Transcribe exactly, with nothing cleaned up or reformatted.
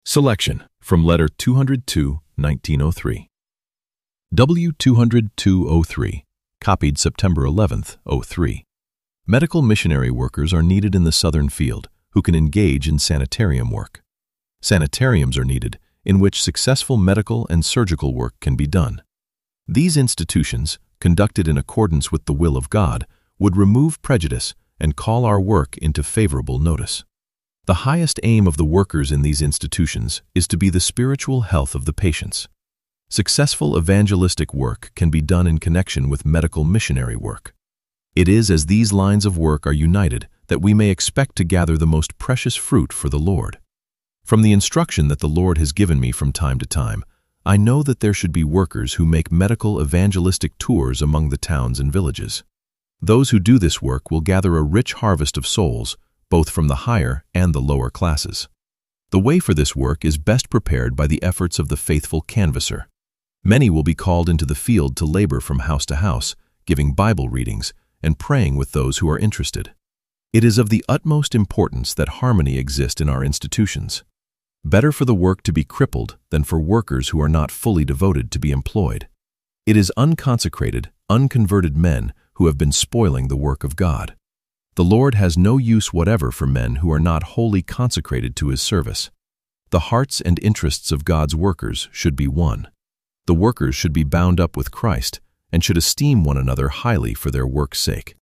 Selection from Letter two hundred two, nineteen oh three. W two hundred two oh three, copied September eleventh, oh three. Medical missionary workers are needed in the southern field who can engage in sanitarium work. Sanitariums are needed in which successful medical and surgical work can be done. These institutions, conducted in accordance with the will of God, would remove prejudice and call our work into favorable notice. The highest aim of the workers in these institutions is to be the spiritual health of the patients. Successful evangelistic work can be done in connection with medical missionary work. It is as these lines of work are united that we may expect to gather the most precious fruit for the Lord. From the instruction that the Lord has given me from time to time, I know that there should be workers who make medical evangelistic tours among the towns and villages. Those who do this work will gather a rich harvest of souls, both from the higher and the lower classes. The way for this work is best prepared by the efforts of the faithful canvasser. Many will be called into the field to labor from house to house, giving Bible readings and praying with those who are interested. It is of the utmost importance that harmony exist in our institutions. Better for the work to be crippled than for workers who are not fully devoted to be employed. It is unconsecrated, unconverted men who have been spoiling the work of God. The Lord has no use whatever for men who are not wholly consecrated to His service. The hearts and interests of God's workers should be one. The workers should be bound up with Christ and should esteem one another highly for their work's sake.